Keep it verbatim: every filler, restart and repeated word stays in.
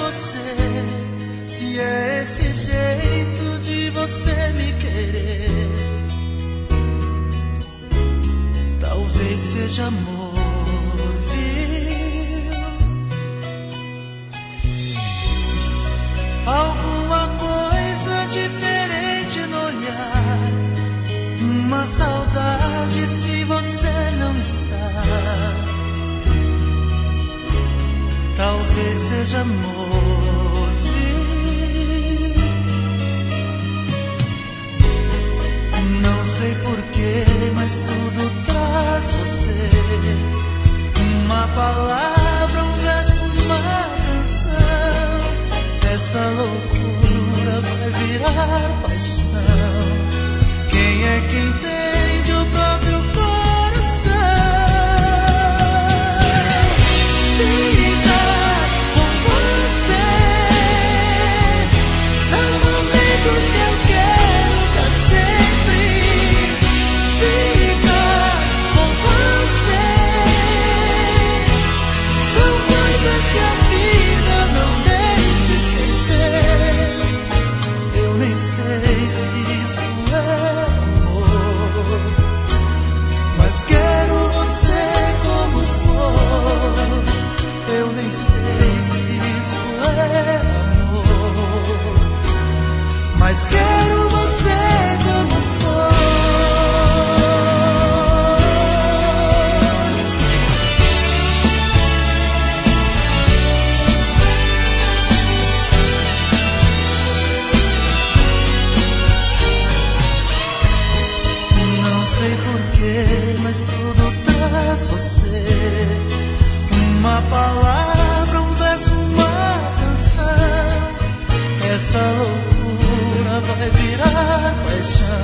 você, se é esse jeito de você me querer. Talvez seja amor, viu? Alguma coisa diferente no olhar, uma saudade se você não está. Talvez seja amor, viu? Não sei porquê, mas tudo traz você. Uma palavra, um verso, uma canção. Essa loucura vai virar paixão. Quem é que entende o próprio coração? Ficar com você são momentos que eu quero pra sempre. Ficar com você são coisas que a vida não deixa esquecer. Eu nem sei se isso é amor, mas quero você como for. Eu nem sei se isso é amor, mas quero você como for. Não sei porquê, mas tudo traz você. Uma palavra, um verso, uma canção. Essa loucura vai virar paixão.